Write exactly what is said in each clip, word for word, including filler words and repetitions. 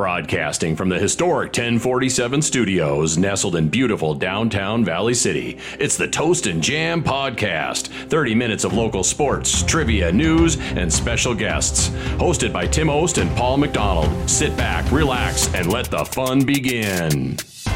Broadcasting from the historic ten forty-seven studios, nestled in beautiful downtown Valley City, it's the Toast and Jam Podcast. thirty minutes of local sports, trivia, news, and special guests. Hosted by Tim Ost and Paul McDonald. Sit back, relax, and let the fun begin.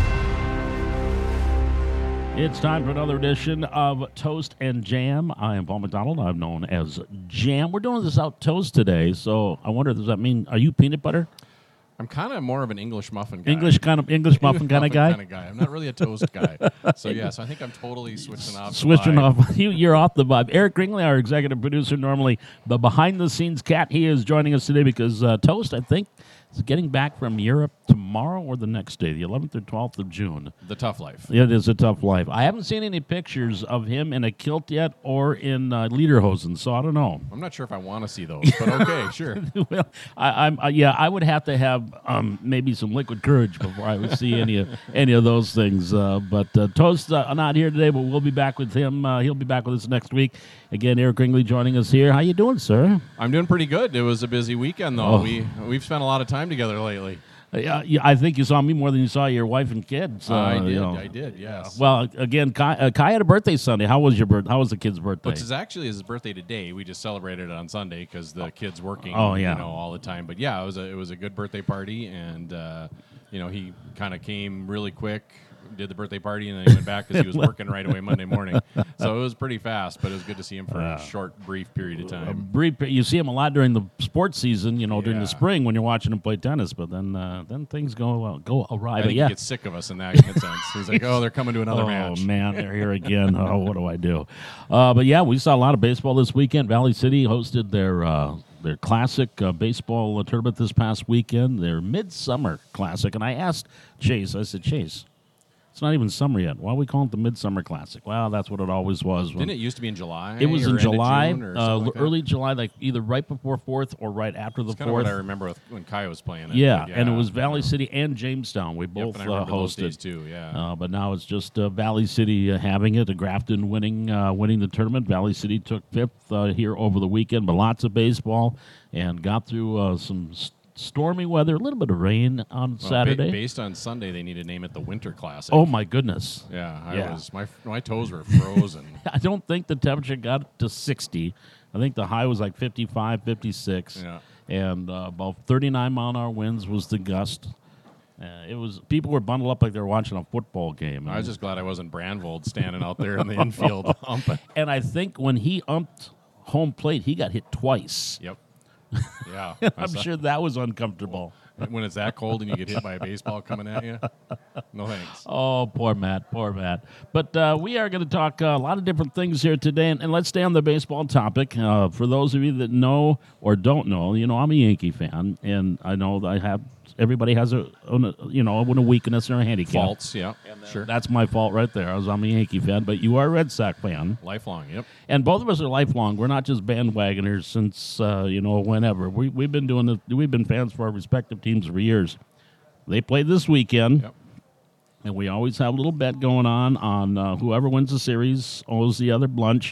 It's time for another edition of Toast and Jam. I am Paul McDonald. I'm known as Jam. We're doing this out toast today, so I wonder, does that mean, are you peanut butter? I'm kind of more of an English muffin guy. English kind of English muffin kind of guy. Kind of guy. I'm not really a toast guy. So yeah, so I think I'm totally switching off. Switching the off. You, you're off the vibe. Eric Ringley, our executive producer, normally the behind-the-scenes cat. He is joining us today because uh, Toast, I think, is getting back from Europe tomorrow or the next day, the eleventh or twelfth of June. The tough life. It is a tough life. I haven't seen any pictures of him in a kilt yet or in uh, lederhosen, so I don't know. I'm not sure if I want to see those, but okay, sure. Well, I, I'm uh, yeah, I would have to have um, maybe some liquid courage before I would see any of any of those things. Uh, but uh, Toast uh, not here today, but we'll be back with him. Uh, he'll be back with us next week. Again, Eric Ringley joining us here. How you doing, sir? I'm doing pretty good. It was a busy weekend, though. Oh. We we've spent a lot of time together lately. Uh, yeah, yeah, I think you saw me more than you saw your wife and kids. Uh, I did. you know. I did. Yes. Well, again, Kai, uh, Kai had a birthday Sunday. How was your birth? How was the kid's birthday? Which is actually his birthday today. We just celebrated it on Sunday because the kid's working. Oh, yeah. you know, all the time. But yeah, it was a it was a good birthday party, and uh, you know, he kind of came really quick. Did the birthday party, and then he went back because he was working right away Monday morning. So it was pretty fast, but it was good to see him for Uh, a short, brief period of time. Brief, you see him a lot during the sports season, you know, during the Yeah. spring when you're watching him play tennis. But then, uh, then things go uh, go awry. I But think yeah, he gets sick of us in that sense. He's like, oh, they're coming to another oh match. man, they're here again. Oh, what do I do? Uh, but yeah, we saw a lot of baseball this weekend. Valley City hosted their uh, their classic uh, baseball tournament this past weekend. Their midsummer classic, and I asked Chase. I said, Chase, it's not even summer yet. Why are we calling it the Midsummer Classic? Well, that's what it always was. Didn't it used to be in July? It was or in end of July, June or uh, something like that? early July, like either right before fourth or right after the That's kind of what fourth. I remember with, when Kai was playing it. Yeah, But and it was Valley City and Jamestown. We Yep, both and I uh, remember those hosted days too. Yeah. Uh, but now it's just uh, Valley City uh, having it. Grafton winning uh, winning the tournament. Valley City took fifth uh, here over the weekend, but lots of baseball and got through uh, some st- stormy weather, a little bit of rain on Well, Saturday. ba- based on Sunday, they need to name it the Winter Classic. Oh my goodness! Yeah, I Yeah. was my my toes were frozen. I don't think the temperature got to sixty. I think the high was like fifty-five, fifty-six, Yeah. and uh, about thirty-nine mile an hour winds was the gust. Uh, it was people were bundled up like they were watching a football game. I was just glad I wasn't Brandvold standing out there in the infield umping. and I think when he umped home plate, he got hit twice. Yep. Yeah. I'm sure that was uncomfortable. When it's that cold and you get hit by a baseball coming at you, no thanks. Oh, poor Matt, poor Matt. But uh, we are going to talk uh, a lot of different things here today, and, and let's stay on the baseball topic. Uh, for those of you that know or don't know, you know, I'm a Yankee fan, and I know that I have everybody has a, a you know, a weakness or a handicap. Faults, yeah, sure. That's my fault right there. I was I'm a Yankee fan, but you are a Red Sox fan. Lifelong, yep. And both of us are lifelong. We're not just bandwagoners since uh, you know whenever. We we've been doing this. We've been fans for our respective teams for years. They played this weekend, Yep. and we always have a little bet going on on uh, whoever wins the series owes the other lunch.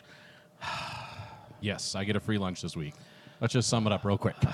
Yes, I get a free lunch this week. Let's just sum it up real quick.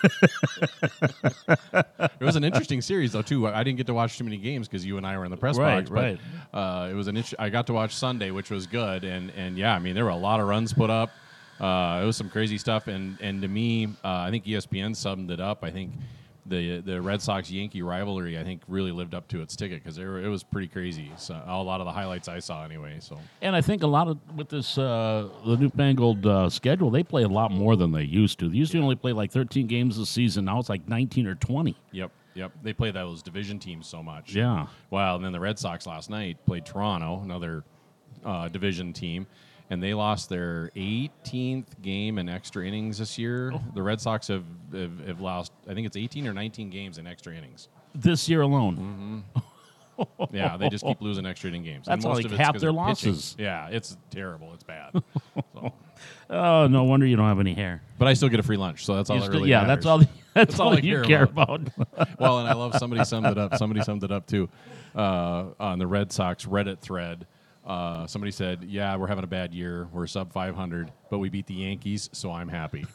It was an interesting series, though, too. I didn't get to watch too many games because you and I were in the press Right, box. right. But, uh, it was an. Int- I got to watch Sunday, which was good, and and yeah, I mean there were a lot of runs put up. Uh, it was some crazy stuff, and and to me, uh, I think E S P N summed it up. I think the the Red Sox Yankee rivalry, I think, really lived up to its ticket because it was pretty crazy. So a lot of the highlights I saw, anyway. So And I think a lot of with this uh, the newfangled uh, schedule, they play a lot more than they used to. They used to only play like thirteen games a season. Now it's like nineteen or twenty. yep. Yep, they play those division teams so much. Yeah. Well, and then the Red Sox last night played Toronto, another uh, division team, and they lost their eighteenth game in extra innings this year. Oh. The Red Sox have, have have lost, I think it's eighteen or nineteen games in extra innings. This year alone. Yeah, they just keep losing extra inning games. That's and most like of it's half 'cause their they're pitching. losses. Yeah, it's terrible. It's bad. So, Oh, no wonder you don't have any hair. but I still get a free lunch, so that's all You that still- really yeah, matters. that's all. That's, all all, I you care care about. about. Well, and I love somebody summed it up. Somebody summed it up too uh, on the Red Sox Reddit thread. Uh, somebody said, "Yeah, we're having a bad year. We're sub five hundred, but we beat the Yankees, so I'm happy."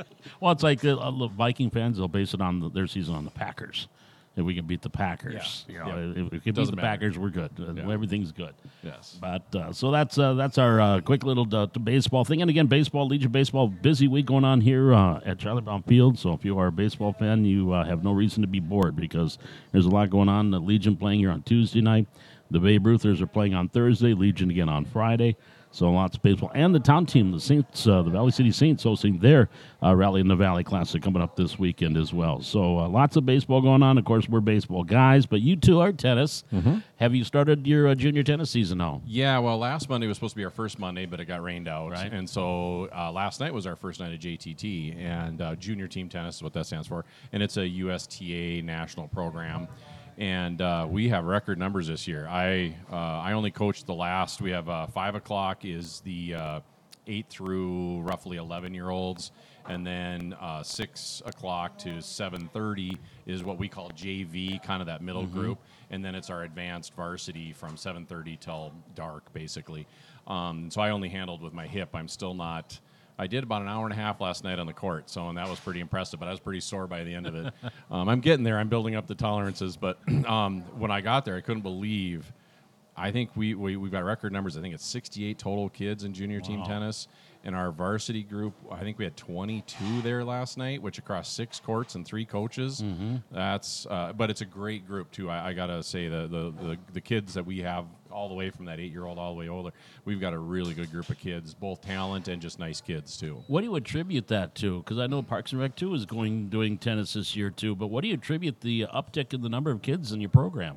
Well, it's like the, uh, the Viking fans, they'll base it on the, their season on the Packers. If we can beat the Packers, Yeah. you know, Yep. if we can beat Doesn't the matter. Packers, we're good. Uh, Yeah. Everything's good. Yes. But uh, so that's uh, that's our uh, quick little uh, baseball thing. And again, baseball, Legion baseball, busy week going on here uh, at Charlie Brown Field. So if you are a baseball fan, you uh, have no reason to be bored because there's a lot going on. The Legion playing here on Tuesday night. The Babe Ruthers are playing on Thursday. Legion again on Friday. So lots of baseball. And the town team, the Saints, uh, the Valley City Saints, hosting their uh, Rally in the Valley Classic coming up this weekend as well. So uh, lots of baseball going on. Of course, we're baseball guys, but you two are tennis. Mm-hmm. Have you started your uh, junior tennis season now? Yeah, well, last Monday was supposed to be our first Monday, but it got rained out. Right. And so uh, last night was our first night at J T T, and uh, Junior Team Tennis is what that stands for. And it's a U S T A national program. And uh, we have record numbers this year. I uh, I only coached the last. We have uh, five o'clock is the uh, eight through roughly eleven year olds, and then uh, six o'clock to seven thirty is what we call J V, kind of that middle Mm-hmm. group, and then it's our advanced varsity from seven thirty till dark, basically. Um, so I only handled with my hip. I'm still not. I did about an hour and a half last night on the court, so and that was pretty impressive. But I was pretty sore by the end of it. um, I'm getting there. I'm building up the tolerances. But um, when I got there, I couldn't believe. I think we, we we've got record numbers. I think it's sixty-eight total kids in junior team Wow. tennis. In our varsity group, I think we had twenty-two there last night, which across six courts and three coaches. Mm-hmm. That's uh, but it's a great group too. I, I gotta say the, the the the kids that we have all the way from that eight-year-old all the way older, we've got a really good group of kids, both talent and just nice kids too. What do you attribute that to? Because I know Parks and Rec too is going doing tennis this year too. But what do you attribute the uptick in the number of kids in your program?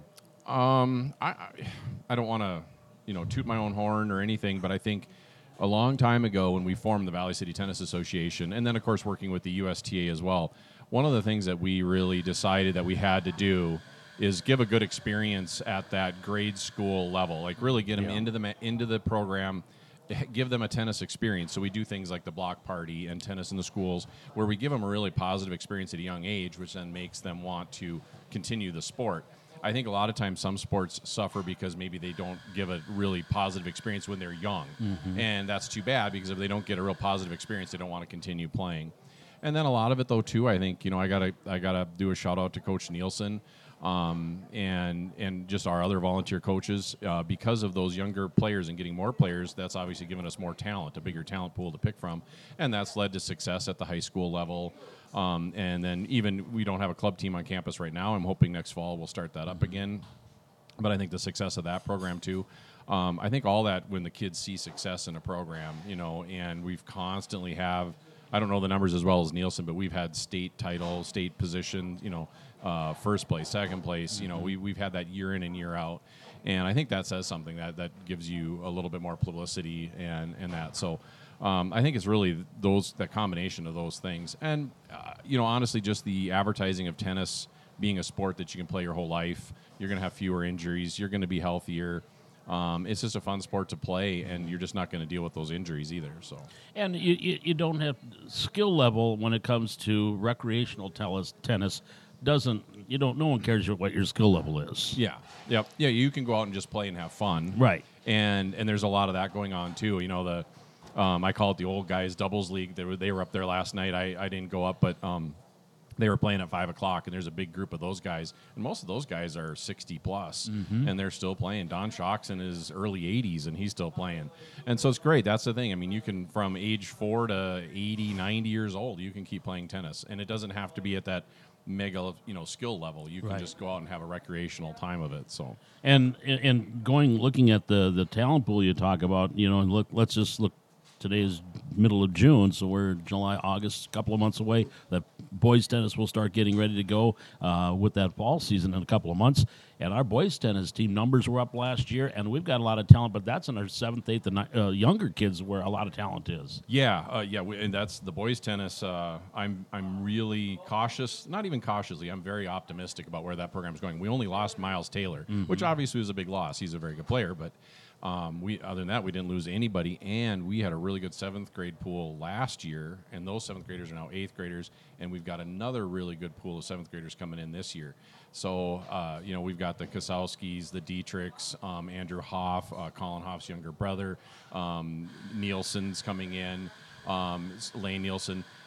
Um, I I, I don't want to, you know, toot my own horn or anything, but I think a long time ago when we formed the Valley City Tennis Association, and then of course working with the U S T A as well, one of the things that we really decided that we had to do is give a good experience at that grade school level, like really get them Yeah. into the ma- into the program. h- Give them a tennis experience. So we do things like the block party and tennis in the schools, where we give them a really positive experience at a young age, which then makes them want to continue the sport. I think a lot of times some sports suffer because maybe they don't give a really positive experience when they're young. Mm-hmm. And that's too bad because if they don't get a real positive experience, they don't want to continue playing. And then a lot of it though too, I think, you know, I gotta I gotta do a shout out to Coach Nielsen um, and and just our other volunteer coaches. Uh, because of those younger players and getting more players, that's obviously given us more talent, a bigger talent pool to pick from. And that's led to success at the high school level. Um, and then even we don't have a club team on campus right now. I'm hoping next fall we'll start that up again. But I think the success of that program too. Um, I think all that when the kids see success in a program, you know, and we've constantly have, I don't know the numbers as well as Nielsen, but we've had state title, state position, you know, uh, first place, second place. You know, we, we've had that year in and year out. And I think that says something that, that gives you a little bit more publicity and, and that. So um, I think it's really those that combination of those things. And, uh, you know, honestly, just the advertising of tennis being a sport that you can play your whole life. You're going to have fewer injuries. You're going to be healthier. Um, it's just a fun sport to play, and you're just not going to deal with those injuries either. So, And you, you, you don't have skill level when it comes to recreational tennis. Tennis doesn't you don't no one cares what your skill level is. yeah, yep, yeah. You can go out and just play and have fun, Right. And and there's a lot of that going on too. You know, the um, I call it the old guys doubles league. They were they were up there last night. I, I didn't go up, but um, they were playing at five o'clock, and there's a big group of those guys, and most of those guys are sixty plus, Mm-hmm. and they're still playing. Don Schock's in his early eighties, and he's still playing, and so it's great. That's the thing. I mean, you can from age four to eighty, ninety years old, you can keep playing tennis, and it doesn't have to be at that mega, you know, skill level. You can Right. just go out and have a recreational time of it. So, And and going looking at the the talent pool you talk about, you know, and look, let's just look. Today is middle of June, so we're July, August, a couple of months away. That boys tennis will start getting ready to go uh, with that fall season in a couple of months. And our boys tennis team numbers were up last year, and we've got a lot of talent. But that's in our seventh, eighth, and ni- uh, younger kids where a lot of talent is. yeah, uh, yeah, we, and that's the boys' tennis. Uh, I'm I'm really cautious, not even cautiously. I'm very optimistic about where that program is going. We only lost Miles Taylor, Mm-hmm. which obviously was a big loss. He's a very good player, but um, we other than that, we didn't lose anybody, and we had a really good seventh grade pool last year, and those seventh graders are now eighth graders, and we've got another really good pool of seventh graders coming in this year. So, uh, you know, we've got the Kosowskis, the Dietrichs, um, Andrew Hoff, uh, Colin Hoff's younger brother, um, Nielsen's coming in, um, Lane Nielsen.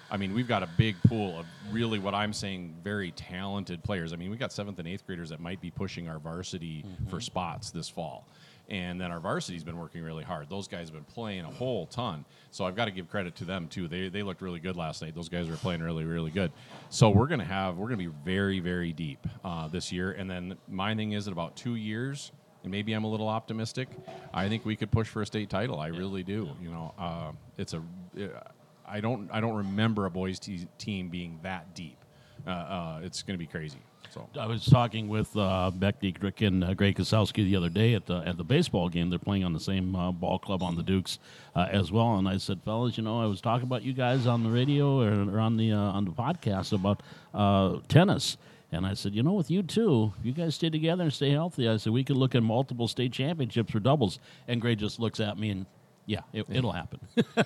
I mean, we've got a big pool of really what I'm saying very talented players. I mean, we've got seventh and eighth graders that might be pushing our varsity mm-hmm. for spots this fall. And then our varsity's been working really hard. Those guys have been playing a whole ton. So I've got to give credit to them, too. They they looked really good last night. Those guys were playing really, really good. So we're going to have, we're going to be very, very deep uh, this year. And then my thing is in about two years, and maybe I'm a little optimistic, I think we could push for a state title. I yeah. really do. You know, uh, it's a, I don't, I don't remember a boys t- team being that deep. Uh, uh, it's going to be crazy. So I was talking with uh, Beck Dietrich and uh, Greg Kosowski the other day at the at the baseball game. They're playing on the same uh, ball club on the Dukes uh, as well. And I said, fellas, you know, I was talking about you guys on the radio or, or on the uh, on the podcast about uh, tennis. And I said, you know, with you two, if you guys stay together and stay healthy, I said we could look at multiple state championships for doubles. And Greg just looks at me and, yeah, it, it'll happen.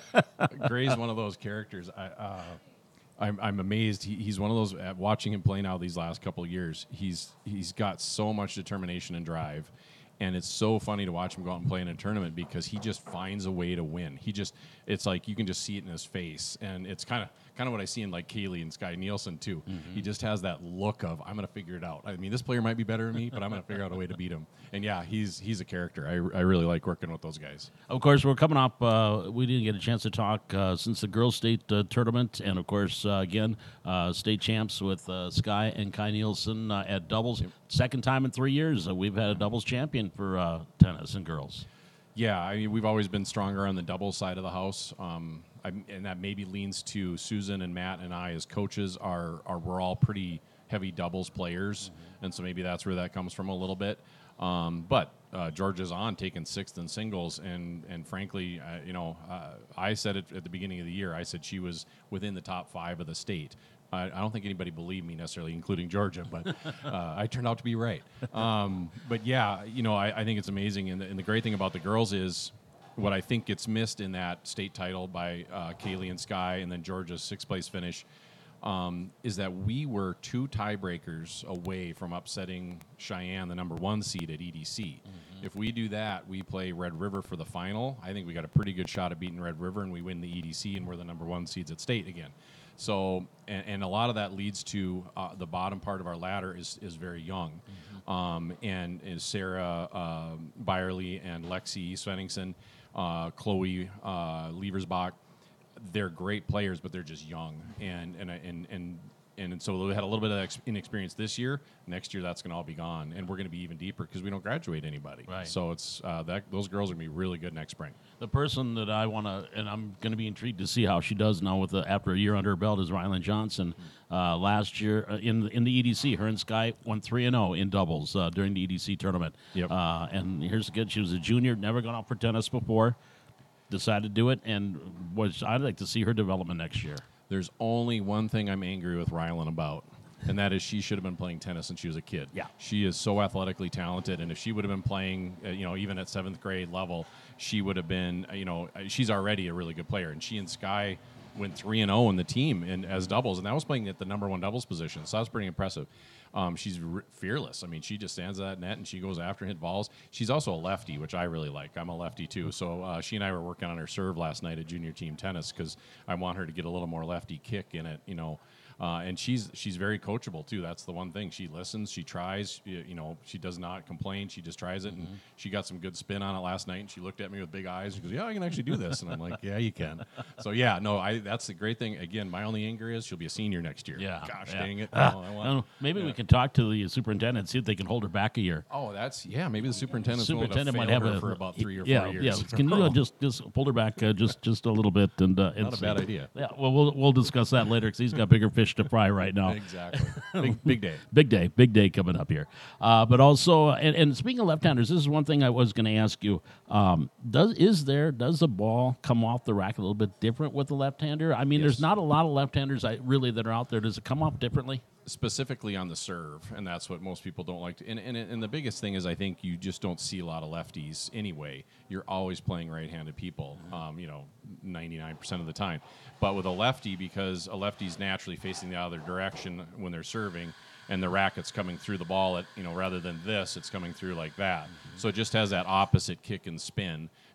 Gray's one of those characters. I. Uh, I'm, I'm amazed. He, he's one of those. At watching him play now these last couple of years, he's he's got so much determination and drive, and it's so funny to watch him go out and play in a tournament because he just finds a way to win. He just, it's like you can just see it in his face, and it's kind of kind of what I see in like Kaylee and Sky Nielsen too. Mm-hmm. He just has that look of I'm going to figure it out. I mean, this player might be better than me, but I'm going to figure out a way to beat him. And yeah, he's he's a character. I, I really like working with those guys. Of course, we're coming up. Uh, we didn't get a chance to talk uh, since the girls' state uh, tournament, and of course, uh, again, uh, state champs with uh, Sky and Kai Nielsen uh, at doubles. Yep. Second time in three years uh, we've had a doubles champion for uh, tennis and girls. Yeah, I mean, we've always been stronger on the doubles side of the house. Um, I, and that maybe leans to Susan and Matt and I as coaches are, are we're all pretty heavy doubles players, mm-hmm. and so maybe that's where that comes from a little bit. Um, but uh, Georgia's on taking sixth in singles, and and frankly, uh, you know, uh, I said it at the beginning of the year. I said she was within the top five of the state. I, I don't think anybody believed me necessarily, including Georgia, but uh, I turned out to be right. Um, but yeah, you know, I, I think it's amazing, and the, and the great thing about the girls is what I think gets missed in that state title by uh, Kaylee and Sky, and then Georgia's sixth place finish, um, is that we were two tiebreakers away from upsetting Cheyenne, the number one seed at E D C. Mm-hmm. If we do that, we play Red River for the final. I think we got a pretty good shot at beating Red River, and we win the E D C, and we're the number one seeds at state again. So, and, and a lot of that leads to uh, the bottom part of our ladder is is very young. Mm-hmm. Um, and is Sarah uh, Byerly and Lexi Svenningson, uh, Chloe uh, Lieversbach. They're great players, but they're just young. And and and and and so they had a little bit of ex- inexperience this year. Next year, that's going to all be gone, and we're going to be even deeper because we don't graduate anybody. Right. So it's uh, that those girls are going to be really good next spring. The person that I want to, and I'm going to be intrigued to see how she does now with the, after a year under her belt, is Rylan Johnson. Uh, last year uh, in in the E D C, her and Sky went three and zero in doubles uh, during the E D C tournament. Yep. Uh, and here's the good: she was a junior, never gone out for tennis before, decided to do it, and was I'd like to see her development next year. There's only one thing I'm angry with Rylan about, and that is she should have been playing tennis since she was a kid. Yeah. She is so athletically talented, and if she would have been playing, uh, you know, even at seventh grade level, she would have been, uh, you know, she's already a really good player. And she and Sky went three and zero in the team in, as doubles, and that was playing at the number one doubles position. So that was pretty impressive. Um, she's r- fearless. I mean, she just stands at that net and she goes after and hit balls. She's also a lefty, which I really like. I'm a lefty too. So uh, she and I were working on her serve last night at junior team tennis because I want her to get a little more lefty kick in it, you know. Uh, and she's she's very coachable too. That's the one thing. She listens, she tries. You, you know, she does not complain. She just tries it, mm-hmm. and she got some good spin on it last night. And she looked at me with big eyes. She goes, "Yeah, I can actually do this." And I'm like, "Yeah, you can." So yeah, no, I that's the great thing. Again, my only anger is she'll be a senior next year. Yeah, gosh yeah. dang it. Uh, No, I want, uh, maybe yeah. we can talk to the superintendent, see if they can hold her back a year. Oh, that's yeah. Maybe the superintendent's superintendent willing might to fail have her a, for about three or yeah, four years. Yeah, can you uh, just just hold her back uh, just just a little bit and uh, and Not a see. bad idea. Yeah, well, we'll we'll discuss that later because he's got bigger fish to fry right now. Exactly. Big big day. Big day, big day coming up here. Uh, but also, and, and speaking of left-handers, this is one thing I was going to ask you. Um, does is there does the ball come off the rack a little bit different with the left-hander? I mean, Yes. there's not a lot of left-handers I, really that are out there. Does it come off differently? Specifically on the serve, and that's what most people don't like to. And, and, and the biggest thing is I think you just don't see a lot of lefties anyway. You're always playing right-handed people, um, you know, ninety-nine percent of the time. But with a lefty, because a lefty's naturally facing the other direction when they're serving, and the racket's coming through the ball, at, you know, rather than this, it's coming through like that. Mm-hmm. So it just has that opposite kick and spin.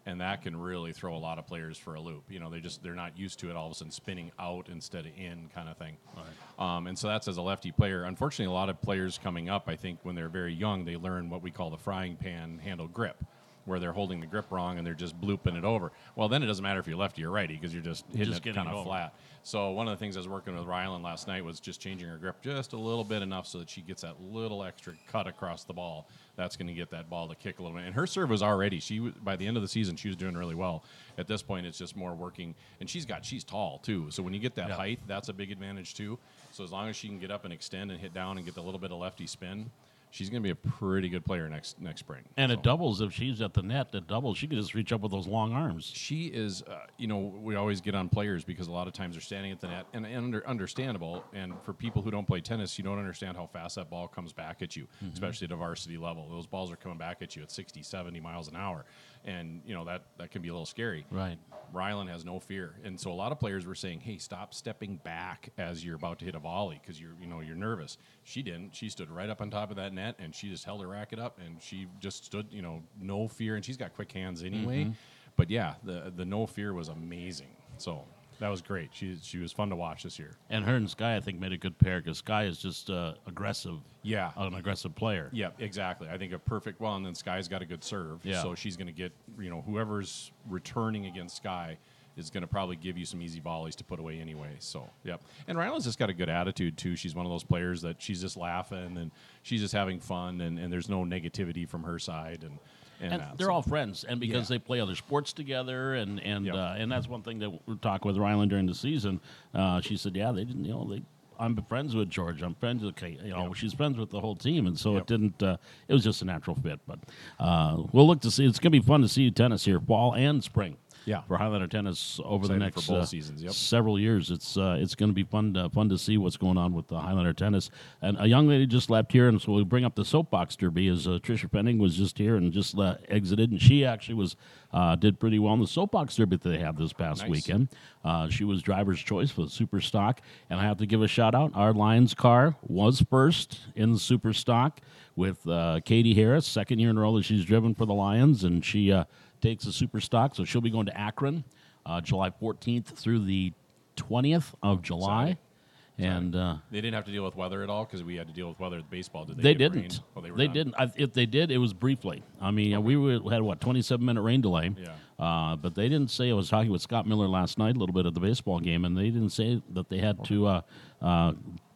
and that can really throw a lot of players for a loop. You know, they just they're not used to it all of a sudden spinning out instead of in kind of thing. Right. Um, and so that's as a lefty player. Unfortunately, a lot of players coming up, I think, when they're very young, they learn what we call the frying pan handle grip, where they're holding the grip wrong and they're just blooping it over. Well, then it doesn't matter if you're lefty or righty because you're just hitting just it kind of flat. So one of the things I was working with Rylan last night was just changing her grip just a little bit enough so that she gets that little extra cut across the ball. That's going to get that ball to kick a little bit. And her serve was already, she by the end of the season, she was doing really well. At this point, it's just more working. And she's got, she's tall too. So when you get that yeah. height, that's a big advantage too. So as long as she can get up and extend and hit down and get the little bit of lefty spin, she's going to be a pretty good player next next spring. And so. it doubles if she's at the net. It doubles. She could just reach up with those long arms. She is, uh, you know, we always get on players because a lot of times they're standing at the net, and, and under, understandable. And for people who don't play tennis, you don't understand how fast that ball comes back at you, mm-hmm. especially at a varsity level. Those balls are coming back at you at sixty, seventy miles an hour. And, you know, that, that can be a little scary. Right. Rylan has no fear. And so a lot of players were saying, hey, stop stepping back as you're about to hit a volley because you're, you know, you're nervous. She didn't. She stood right up on top of that net, and she just held her racket up, and she just stood, you know, no fear. And she's got quick hands anyway. Mm-hmm. But, yeah, the the no fear was amazing. So that was great. She she was fun to watch this year. And her and Sky, I think, made a good pair because Sky is just uh, aggressive. Yeah. An aggressive player. Yeah, exactly. I think a perfect, well, and then Sky's got a good serve. Yeah. So she's going to get, you know, whoever's returning against Sky is going to probably give you some easy volleys to put away anyway. So, yep. And Rylan's just got a good attitude, too. She's one of those players that she's just laughing and she's just having fun, and, and there's no negativity from her side. And And, and that, they're so. all friends, and because yeah. they play other sports together, and and yep. uh, and that's one thing that we're talking with Rylan during the season. Uh, she said, "Yeah, they didn't, you know, they. I'm friends with George. I'm friends with Kate. You know, yep. she's friends with the whole team, and so yep. it didn't. Uh, it was just a natural fit. But uh, we'll look to see. It's going to be fun to see tennis here, fall and spring. Yeah. For Highlander tennis over Excited the next for both uh, seasons. Yep. several years. It's uh, it's going to be fun to, fun to see what's going on with the Highlander tennis. And a young lady just left here, and so we bring up the soapbox derby as uh, Tricia Penning was just here and just uh, exited, and she actually was uh, did pretty well in the soapbox derby that they had this past nice. weekend. Uh, she was driver's choice for the super stock, and I have to give a shout out. Our Lions car was first in the super stock with uh, Katie Harris, second year in a row that she's driven for the Lions, and she uh, takes the super stock, so she'll be going to Akron. Uh, July fourteenth through the twentieth of July. Sorry. And uh, they didn't have to deal with weather at all because we had to deal with weather at baseball. Did they? They get didn't. Rain? Oh, they were they done. didn't. I, if they did, it was briefly. I mean, okay. we were, had, what, twenty-seven minute rain delay. Yeah. Uh, but they didn't say, I was talking with Scott Miller last night, a little bit of the baseball game, and they didn't say that they had okay. to uh, uh,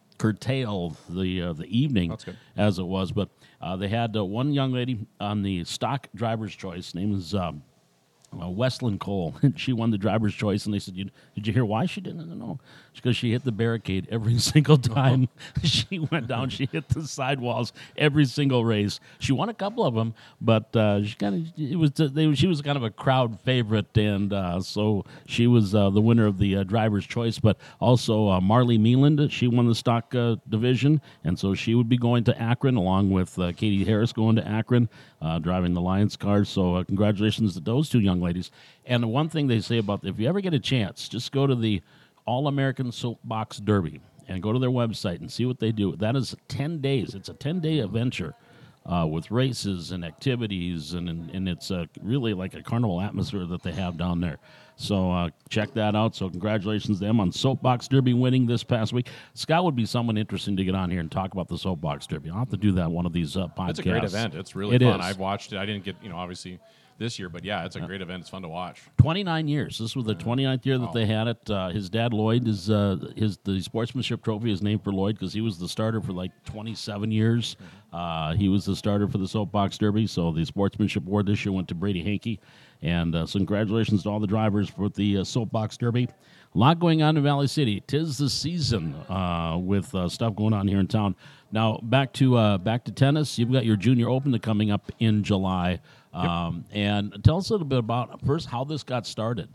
curtail the uh, the evening as it was. But uh, they had uh, one young lady on the stock driver's choice. Name is um, uh, Westlyn Cole. She won the driver's choice, and they said, you, did you hear why she didn't? No, because she hit the barricade every single time she went down. She hit the sidewalls every single race. She won a couple of them, but uh, she kind of it was they, she was kind of a crowd favorite, and uh, so she was uh, the winner of the uh, driver's choice. But also uh, Marley Mealand, she won the stock uh, division, and so she would be going to Akron along with uh, Katie Harris going to Akron, uh, driving the Lions car. So uh, congratulations to those two young ladies. And the one thing they say about if you ever get a chance, just go to the All-American Soapbox Derby and go to their website and see what they do. That is ten days. It's a ten-day adventure uh, with races and activities, and and, and it's uh, really like a carnival atmosphere that they have down there. So uh, check that out. So congratulations to them on Soapbox Derby winning this past week. Scott would be someone interesting to get on here and talk about the Soapbox Derby. I'll have to do that one of these uh, podcasts. It's a great event. It's really it fun. Is. I've watched it. I didn't get, you know, obviously this year, but yeah, it's a great event. It's fun to watch. twenty-nine years. This was the twenty-ninth year that wow. they had it. Uh, his dad Lloyd is uh, his the sportsmanship trophy is named for Lloyd because he was the starter for like twenty-seven years. Mm-hmm. Uh, he was the starter for the Soapbox Derby. So the sportsmanship award this year went to Brady Hankey. And uh, so congratulations to all the drivers for the uh, Soapbox Derby. A lot going on in Valley City. 'Tis the season uh, with uh, stuff going on here in town. Now back to uh, back to tennis. You've got your Junior Open coming up in July. Um, yep. And tell us a little bit about first how this got started.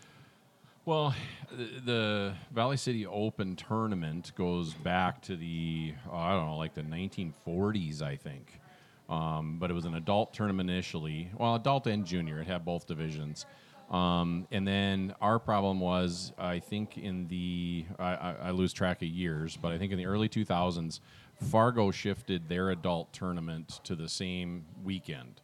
Well, the, the Valley City Open tournament goes back to the oh, I don't know, like the nineteen forties, I think. Um, but it was an adult tournament initially. Well, adult and junior. It had both divisions. Um, and then our problem was, I think in the, I, I, I lose track of years, but I think in the early two thousands, Fargo shifted their adult tournament to the same weekend.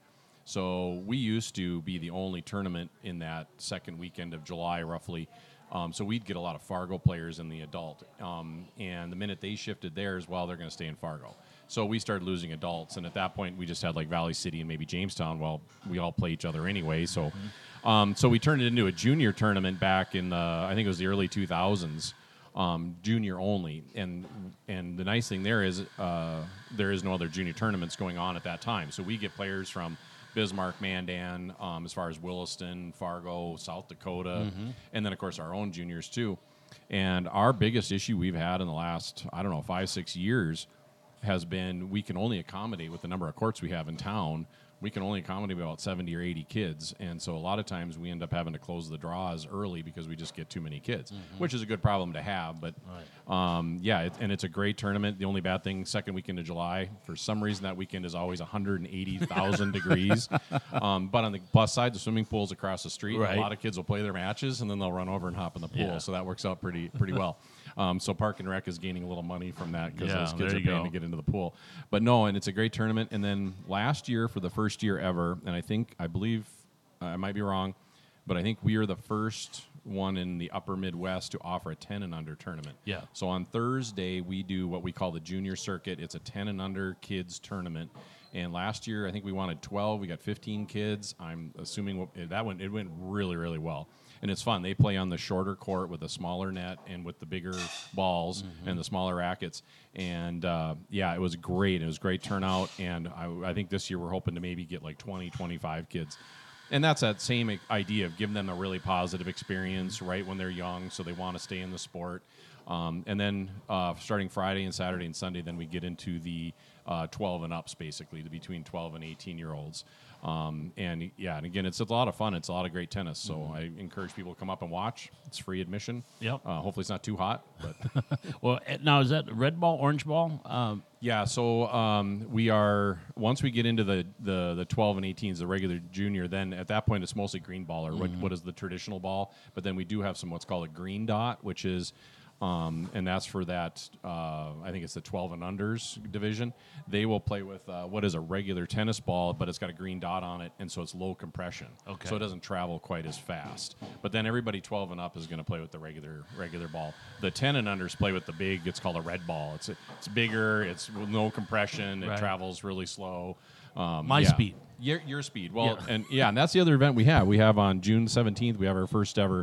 So we used to be the only tournament in that second weekend of July, roughly. Um, so we'd get a lot of Fargo players in the adult. Um, and the minute they shifted theirs, well, they're going to stay in Fargo. So we started losing adults. And at that point, we just had like Valley City and maybe Jamestown. Well, we all play each other anyway. So mm-hmm. um, so we turned it into a junior tournament back in the, I think it was the early two thousands, um, junior only. And and the nice thing there is uh, there is no other junior tournaments going on at that time. So we get players from Bismarck, Mandan, um, as far as Williston, Fargo, South Dakota, mm-hmm. and then, of course, our own juniors, too. And our biggest issue we've had in the last, I don't know, five, six years has been we can only accommodate, with the number of courts we have in town, we can only accommodate about seventy or eighty kids. And so a lot of times we end up having to close the draws early because we just get too many kids, mm-hmm. which is a good problem to have. But, right. um, yeah, it, and it's a great tournament. The only bad thing, second weekend of July, for some reason that weekend is always one hundred eighty thousand degrees. Um, but on the plus side, the swimming pool's across the street. Right. A lot of kids will play their matches, and then they'll run over and hop in the pool. Yeah. So that works out pretty pretty well. Um, so Park and Rec is gaining a little money from that because yeah, those kids are paying go. to get into the pool. But no, and it's a great tournament. And then last year, for the first year ever, and I think, I believe, uh, I might be wrong, but I think we are the first one in the upper Midwest to offer a ten and under tournament. Yeah. So on Thursday, we do what we call the junior circuit. It's a ten and under kids tournament. And last year, I think we wanted twelve. We got fifteen kids. I'm assuming that went, it went really, really well. And it's fun. They play on the shorter court with a smaller net and with the bigger balls mm-hmm. and the smaller rackets. And, uh, yeah, it was great. It was great turnout. And I, I think this year we're hoping to maybe get like twenty, twenty-five kids. And that's that same idea of giving them a really positive experience right when they're young so they want to stay in the sport. Um, and then uh, starting Friday and Saturday and Sunday, then we get into the uh, twelve and ups, basically, the between twelve and eighteen-year-olds. Um, and, yeah, and again, it's a lot of fun. It's a lot of great tennis. So mm-hmm. I encourage people to come up and watch. It's free admission. Yep. Uh, hopefully it's not too hot. But well, now, is that red ball, orange ball? Um, yeah, so um, we are, once we get into the, the, the twelve and eighteens, the regular junior, then at that point it's mostly green ball, or mm-hmm. what, what is the traditional ball. But then we do have some what's called a green dot, which is Um, and that's for that, uh, I think it's the twelve and unders division. They will play with uh, what is a regular tennis ball, but it's got a green dot on it, and so it's low compression. Okay. So it doesn't travel quite as fast. But then everybody twelve and up is going to play with the regular regular ball. The ten and unders play with the big, it's called a red ball. It's it's bigger, it's no compression, it right. travels really slow. Um, My yeah. speed. Your, your speed. Well, yeah. and yeah, and that's the other event we have. We have on June seventeenth, we have our first ever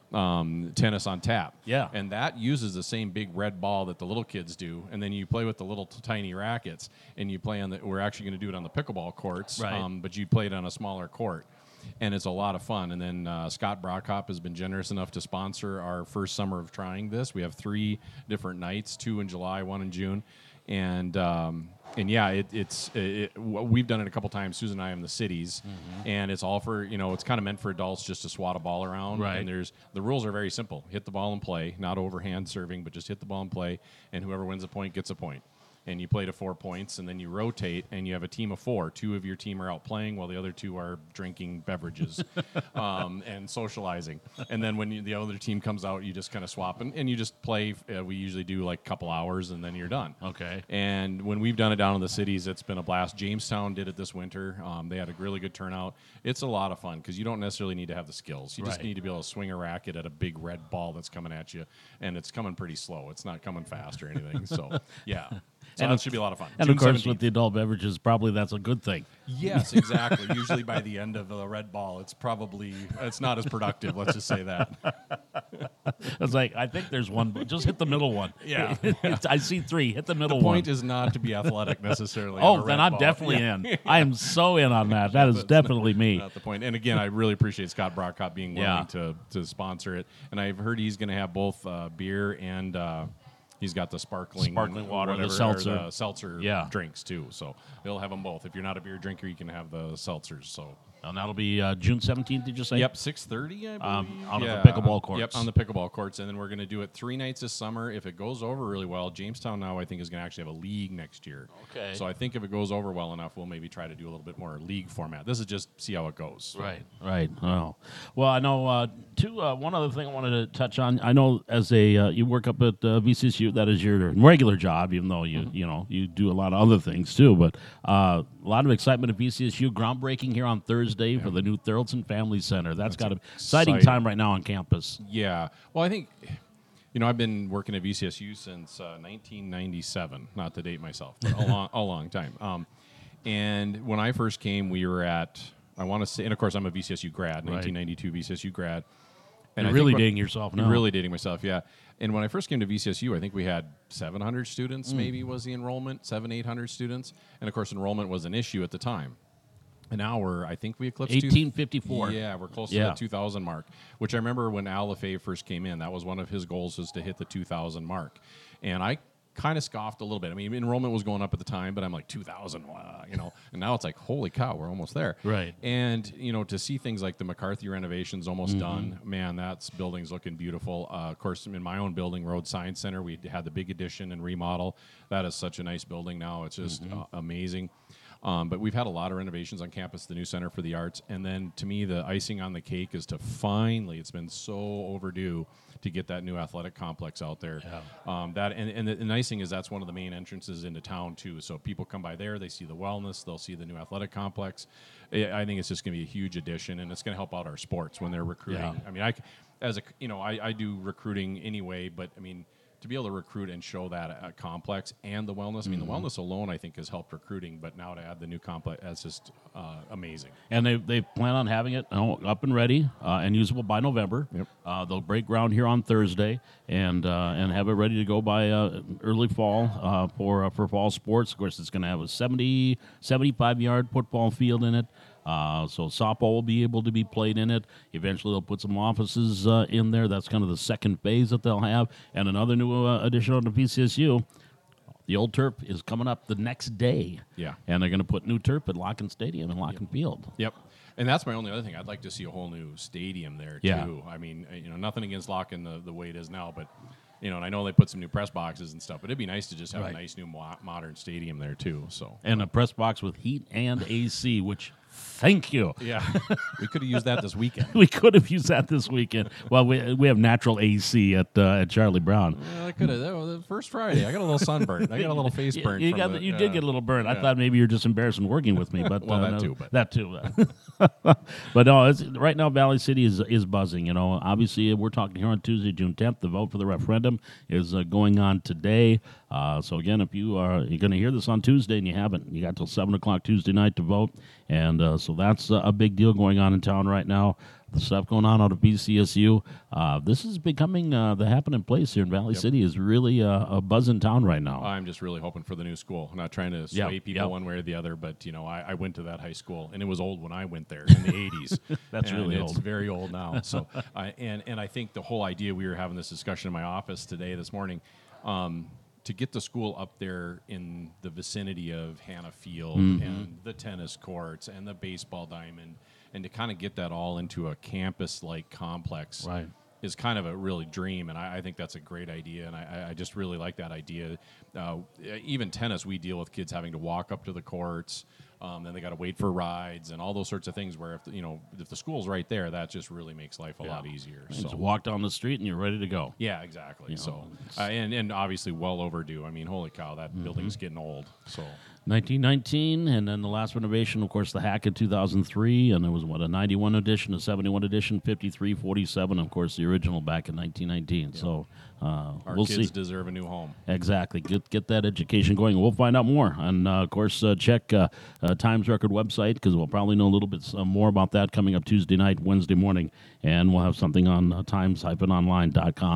Um, tennis on tap. Yeah. And that uses the same big red ball that the little kids do. And then you play with the little t- tiny rackets, and you play on the, we're actually going to do it on the pickleball courts, right. um, but you play it on a smaller court. And it's a lot of fun. And then uh, Scott Brockhop has been generous enough to sponsor our first summer of trying this. We have three different nights, two in July, one in June. And, um, and yeah, it, it's it, we've done it a couple times, Susan and I, in the cities, mm-hmm. and it's all for, you know, it's kind of meant for adults just to swat a ball around. Right. And there's the rules are very simple: hit the ball and play, not overhand serving, but just hit the ball and play, and whoever wins a point gets a point. And you play to four points, and then you rotate, and you have a team of four. Two of your team are out playing, while the other two are drinking beverages um, and socializing. And then when you, the other team comes out, you just kind of swap, and, and you just play. Uh, we usually do like a couple hours, and then you're done. Okay. And when we've done it down in the cities, it's been a blast. Jamestown did it this winter. Um, they had a really good turnout. It's a lot of fun because you don't necessarily need to have the skills. You just right. need to be able to swing a racket at a big red ball that's coming at you, and it's coming pretty slow. It's not coming fast or anything. So, yeah. So and that should be a lot of fun. And June of course, seventeenth. with the adult beverages, probably that's a good thing. Yes, exactly. Usually by the end of the red ball, it's probably it's not as productive. Let's just say that. It's like, I think there's one, but just hit the middle one. Yeah. I see three. Hit the middle The one. point is not to be athletic necessarily. Oh, on a then red I'm ball. definitely Yeah. in. I am so in on that. That is That's definitely not, me. Not the point. And again, I really appreciate Scott Brockhop being willing Yeah. to to sponsor it. And I've heard he's going to have both uh, beer and uh, he's got the sparkling Sparkling water, the whatever, or seltzer. the seltzer Yeah. drinks too. So he'll have them both. If you're not a beer drinker, you can have the seltzers. So And that'll be uh, June seventeenth, did you say? Yep, six thirty, I believe. Um, on yeah, the pickleball on- courts. Yep, on the pickleball courts. And then we're going to do it three nights this summer. If it goes over really well, Jamestown now, I think, is going to actually have a league next year. Okay. So I think if it goes over well enough, we'll maybe try to do a little bit more league format. This is just see how it goes. Right, right. Oh, well, I know. Uh, two. Uh, one other thing I wanted to touch on. I know as a uh, you work up at uh, V C S U. That is your regular job, even though you mm-hmm. you know you do a lot of other things too. But uh, a lot of excitement at V C S U. Groundbreaking here on Thursday yeah. for the new Thurlton Family Center. That's, That's got an exciting time right now on campus. Yeah. Well, I think. You know, I've been working at V C S U since uh, nineteen ninety-seven, not to date myself, but a long, a long time. Um, and when I first came, we were at, I want to say, and of course, I'm a V C S U grad, right. nineteen ninety-two V C S U grad. And You're I really think dating yourself now. You're really dating myself, yeah. And when I first came to V C S U, I think we had seven hundred students, mm. maybe was the enrollment, seven, eight hundred students. And of course, enrollment was an issue at the time. And now we're, I think we eclipsed eighteen fifty-four. Yeah, we're close yeah. to the two thousand mark, which I remember when Al LaFave first came in, that was one of his goals was to hit the two thousand mark. And I kind of scoffed a little bit. I mean, enrollment was going up at the time, but I'm like, two thousand, wow, you know. And now it's like, holy cow, we're almost there. Right. And, you know, to see things like the McCarthy renovation's almost mm-hmm. done, man, that building's looking beautiful. Uh, of course, in my own building, Road Science Center, we had the big addition and remodel. That is such a nice building now. It's just mm-hmm. uh, amazing. Um, but we've had a lot of renovations on campus, the new Center for the Arts. And then, to me, the icing on the cake is to finally, it's been so overdue to get that new athletic complex out there. Yeah. Um, that and, and the, the nice thing is that's one of the main entrances into town, too. So people come by there, they see the wellness, they'll see the new athletic complex. I, I think it's just going to be a huge addition, and it's going to help out our sports when they're recruiting. Yeah. I mean, I, as a, you know, I, I do recruiting anyway, but, I mean, to be able to recruit and show that uh, complex and the wellness. I mean, mm-hmm. the wellness alone, I think, has helped recruiting, but now to add the new complex, that's just uh, amazing. And they they plan on having it uh, up and ready uh, and usable by November. Yep. Uh, they'll break ground here on Thursday and uh, and have it ready to go by uh, early fall uh, for uh, for fall sports. Of course, it's going to have a seventy, seventy-five yard football field in it. Uh, so softball will be able to be played in it. Eventually, they'll put some offices uh, in there. That's kind of the second phase that they'll have. And another new uh, addition on the V C S U, the old turf is coming up the next day. Yeah. And they're going to put new turf at Locken Stadium and Locken yep. Field. Yep. And that's my only other thing. I'd like to see a whole new stadium there, too. Yeah. I mean, you know, nothing against Locken the, the way it is now, but, you know, and I know they put some new press boxes and stuff, but it'd be nice to just have right. a nice new mo- modern stadium there, too. So And a press box with heat and A C, which... Thank you. Yeah, we could have used that this weekend. we could have used that this weekend. Well, we we have natural A C at uh, at Charlie Brown. Well, I could have. That was the first Friday. I got a little sunburn. I got a little face burn. You, you from got the, you uh, did get a little burn. yeah. I thought maybe you're just embarrassing working with me, but well, uh, that no, too. But that too. But no, it's, right now Valley City is is buzzing. You know, obviously we're talking here on Tuesday, June tenth. The vote for the referendum is uh, going on today. Uh, so again, if you are you're going to hear this on Tuesday and you haven't, you got till seven o'clock Tuesday night to vote, and uh, so that's uh, a big deal going on in town right now. The stuff going on out of V C S U. Uh, this is becoming uh, the happening place here in Valley yep. City is really uh, a buzz in town right now. I'm just really hoping for the new school. I'm not trying to sway yep. people yep. one way or the other, but you know, I, I went to that high school and it was old when I went there in the eighties. That's and really it's old. It's very old now. So, I, and and I think the whole idea, we were having this discussion in my office today, this morning. Um, to get the school up there in the vicinity of Hannah Field mm-hmm. and the tennis courts and the baseball diamond, and to kind of get that all into a campus-like complex right. is kind of a really dream, and I, I think that's a great idea, and I, I just really like that idea. Uh, even tennis, we deal with kids having to walk up to the courts, um, then they got to wait for rides and all those sorts of things. Where if the, you know if the school's right there, that just really makes life a yeah. lot easier. You so just walk down the street and you're ready to go. Yeah, exactly. You so know, uh, and and obviously well overdue. I mean, holy cow, that mm-hmm. building's getting old. So. nineteen nineteen, and then the last renovation, of course, the Hack in two thousand three, and there was, what, a ninety-one edition, a seventy-one edition, fifty-three, forty-seven, of course, the original back in nineteen nineteen. Yep. So uh, Our we'll kids see. deserve a new home. Exactly. Get get that education going. We'll find out more. And, uh, of course, uh, check uh, uh, Times Record website, because we'll probably know a little bit uh, more about that coming up Tuesday night, Wednesday morning, and we'll have something on uh, times dash online dot com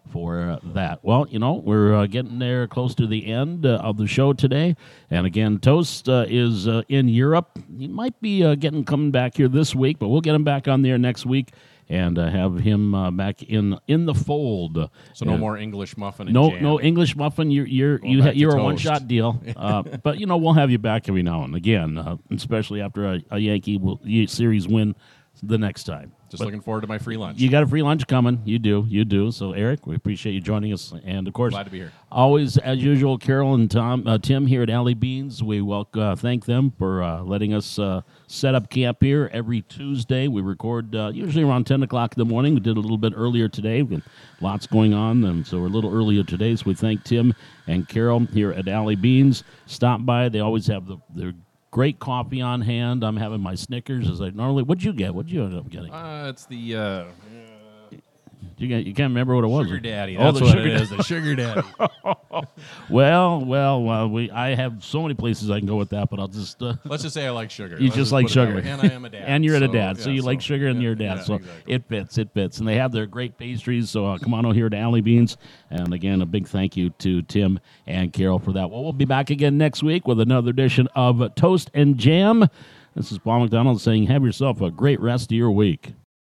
for uh, that. Well, you know, we're uh, getting there close to the end uh, of the show today. And again, Toast uh, is uh, in Europe. He might be uh, getting coming back here this week, but we'll get him back on there next week and uh, have him uh, back in in the fold. So no Uh, more English muffin and No, jam. no English muffin. You're you're Going you back ha- to you're a Toast. one shot deal. Uh, but you know we'll have you back every now and again, uh, especially after a, a Yankee will, series win the next time. Just But looking forward to my free lunch. you got a free lunch coming. You do, you do. So Eric, we appreciate you joining us, and of course, Glad to be here. always as usual, Carol and Tom, uh, Tim here at Alley Beans. We wel- uh, thank them for uh, letting us uh, set up camp here every Tuesday. We record uh, usually around ten o'clock in the morning. We did a little bit earlier today. With lots going on, and so we're a little earlier today. So we thank Tim and Carol here at Alley Beans. Stop by. They always have the their great coffee on hand. I'm having my Snickers as I normally. What'd you get? What'd you end up getting? Uh, it's the uh, You, get, you can't remember what it was. sugar daddy. Oh, That's the what sugar it is. The sugar daddy. Well, well, uh, we I have so many places I can go with that, but I'll just. Uh, Let's just say I like sugar. You Let's just like put it that sugar. way. And I am a dad. and you're so, a dad, so yeah, you like sugar and yeah, you're a dad. yeah, so exactly. it fits, it fits. And they have their great pastries, so uh, come on over here to Alley Beans. And again, a big thank you to Tim and Carol for that. Well, we'll be back again next week with another edition of Toast and Jam. This is Paul McDonald saying have yourself a great rest of your week.